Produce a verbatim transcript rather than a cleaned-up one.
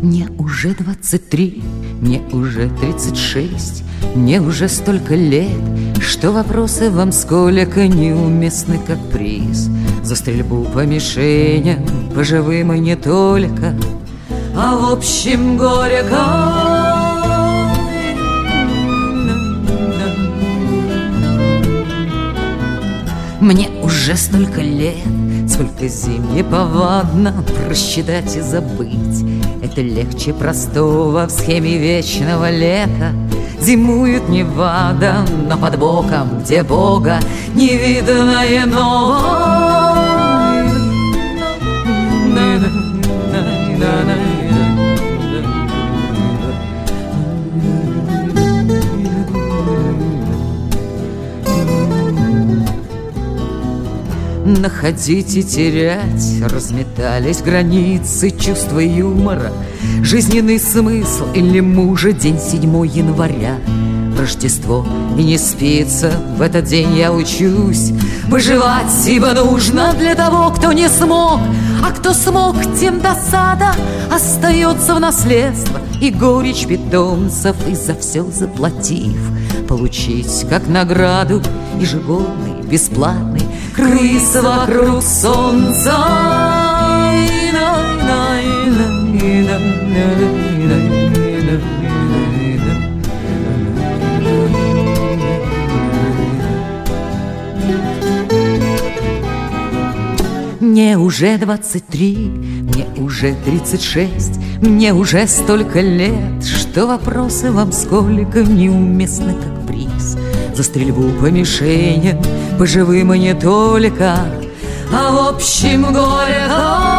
Мне уже двадцать три, мне уже тридцать шесть, мне уже столько лет, что вопросы вам сколько неуместны, как приз за стрельбу по мишеням, по живым и не только, а в общем горько. Мне уже столько лет, сколько зим неповадно просчитать и забыть. Это легче простого в схеме вечного лета. Зимует Невада, но под боком, где Бога не видно иного. Находить и терять разметались границы чувства юмора, жизненный смысл или мужа. День седьмого января, Рождество, и не спится. В этот день я учусь выживать, ибо нужно для того, кто не смог. А кто смог, тем досада остается в наследство, и горечь питомцев, и за все заплатив, получить как награду ежегодный, бесплатный круиз вокруг солнца. Мне уже двадцать три, мне уже тридцать шесть, мне уже столько лет, что вопросы вам сколько неуместны, как приз за стрельбу по мишеням, по живым и не только, а в общем горько.